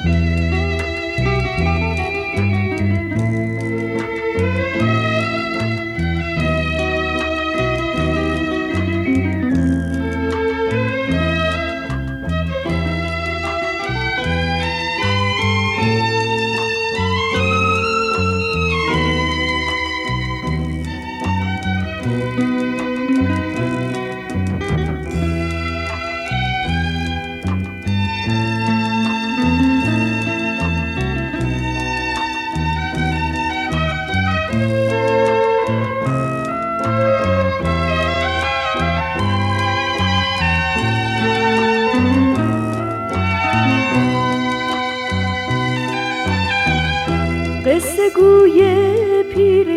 قصه گوی پیر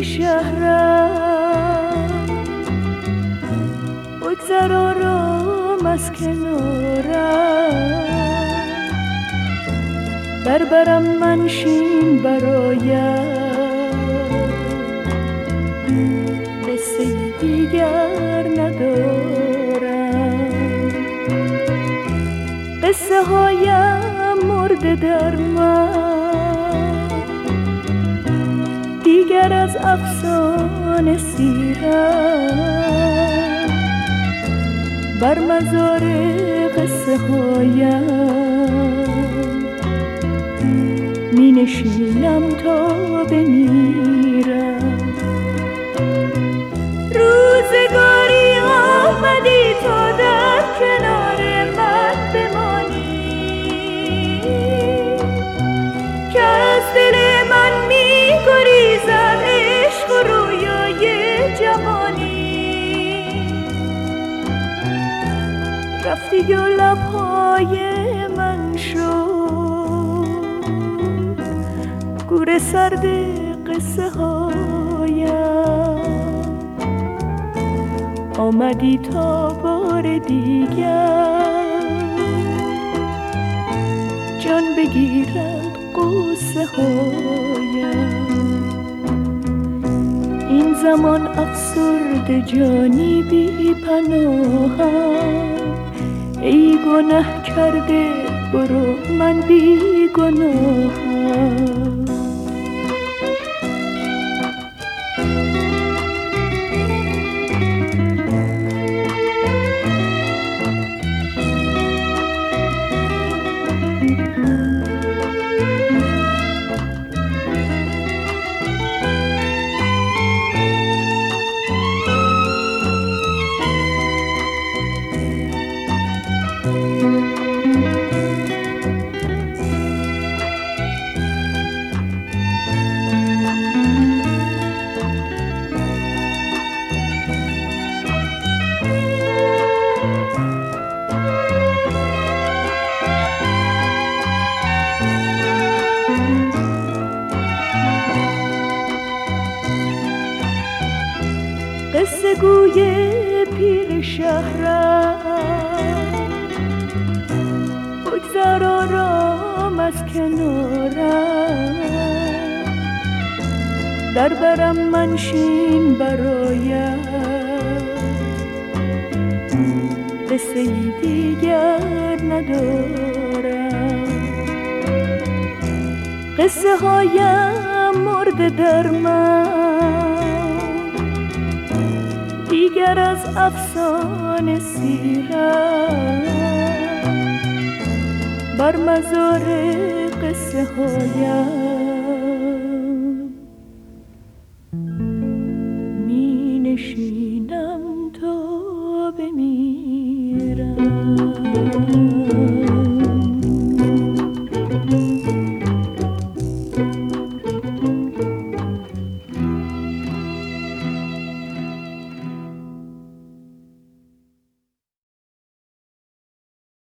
شهرم، بگذر آرام از کنارم، بربرم منشین برایم، قصه دیگر ندارم. قصه هایم مرده در من، دیگر از افسانه سیرم، بر مزار قصه هایم می نشینم تا بمیرم. روزگاری آمدی تا در کنار من بمانی، که از دل من می گریزد عشق و رویای جوانی. رفتی و لبهای من شد گور سرد قصه هایم، آمدی تا بار دیگر جان بگیرد قصه هایم. این زمان افسرده جانی بی پناهم، ای گناه کرده برو من بی گناهم. قصه گوی پیر شهرم، بگذر آرام از کنارم، در برم منشین برایم، قصه دیگر ندارم. قصه هایم مرده در من، دیگر از افسانه سیرم، بر مزار قصه هایم می نشینم.